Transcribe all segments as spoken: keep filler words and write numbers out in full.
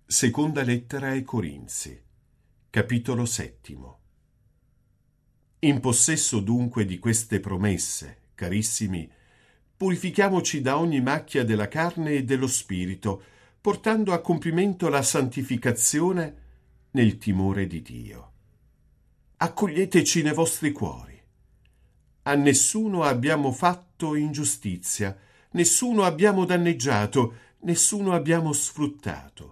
Seconda lettera ai Corinzi, capitolo settimo. In possesso dunque di queste promesse, carissimi, purifichiamoci da ogni macchia della carne e dello spirito, portando a compimento la santificazione nel timore di Dio. Accoglieteci nei vostri cuori. A nessuno abbiamo fatto ingiustizia, nessuno abbiamo danneggiato, nessuno abbiamo sfruttato.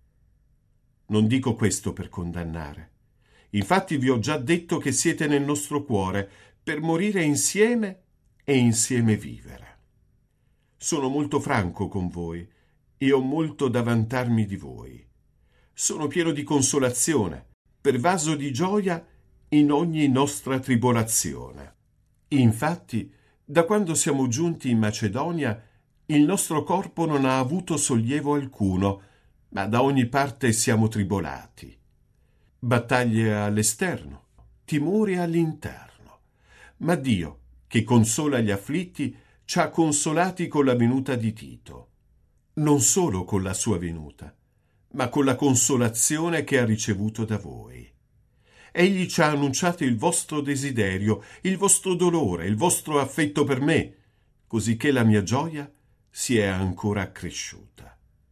Non dico questo per condannare. Infatti vi ho già detto che siete nel nostro cuore per morire insieme e insieme vivere. Sono molto franco con voi e ho molto da vantarmi di voi. Sono pieno di consolazione, pervaso di gioia in ogni nostra tribolazione. Infatti, da quando siamo giunti in Macedonia, il nostro corpo non ha avuto sollievo alcuno, ma da ogni parte siamo tribolati. Battaglie all'esterno, timori all'interno. Ma Dio, che consola gli afflitti, ci ha consolati con la venuta di Tito. Non solo con la sua venuta, ma con la consolazione che ha ricevuto da voi. Egli ci ha annunciato il vostro desiderio, il vostro dolore, il vostro affetto per me, cosicché la mia gioia si è ancora accresciuta.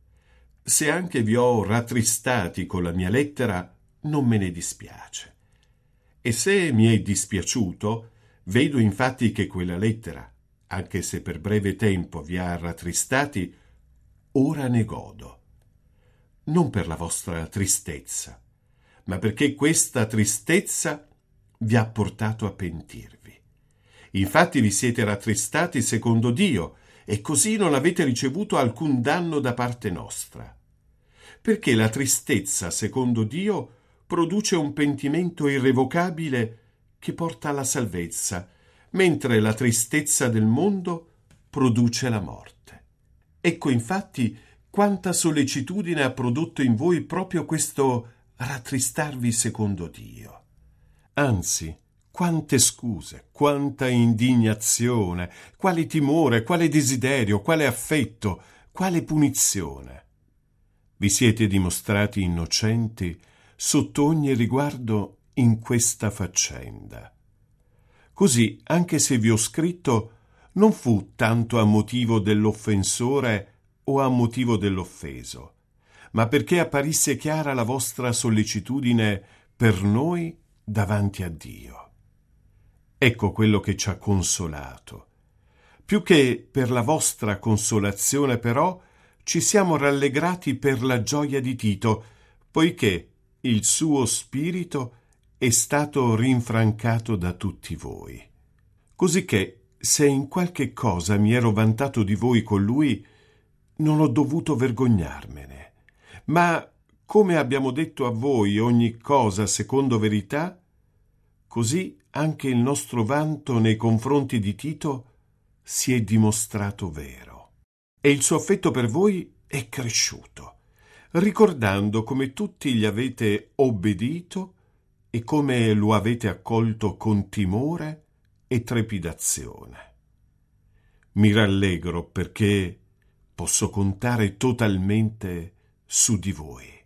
Se anche vi ho rattristati con la mia lettera, non me ne dispiace. E se mi è dispiaciuto, vedo infatti che quella lettera, anche se per breve tempo vi ha rattristati, ora ne godo. Non per la vostra tristezza, ma perché questa tristezza vi ha portato a pentirvi. Infatti vi siete rattristati secondo Dio, e così non avete ricevuto alcun danno da parte nostra. Perché la tristezza, secondo Dio, produce un pentimento irrevocabile che porta alla salvezza, mentre la tristezza del mondo produce la morte. Ecco infatti quanta sollecitudine ha prodotto in voi proprio questo rattristarvi secondo Dio. Anzi, quante scuse, quanta indignazione, quale timore, quale desiderio, quale affetto, quale punizione. Vi siete dimostrati innocenti sotto ogni riguardo in questa faccenda. Così, anche se vi ho scritto, non fu tanto a motivo dell'offensore o a motivo dell'offeso, ma perché apparisse chiara la vostra sollecitudine per noi davanti a Dio. Ecco quello che ci ha consolato. Più che per la vostra consolazione, però, ci siamo rallegrati per la gioia di Tito, poiché il suo spirito è stato rinfrancato da tutti voi. Cosicché, se in qualche cosa mi ero vantato di voi con lui, non ho dovuto vergognarmene. Ma, come abbiamo detto a voi ogni cosa secondo verità, così anche il nostro vanto nei confronti di Tito si è dimostrato vero. E il suo affetto per voi è cresciuto, ricordando come tutti gli avete obbedito e come lo avete accolto con timore e trepidazione. Mi rallegro perché posso contare totalmente su di voi.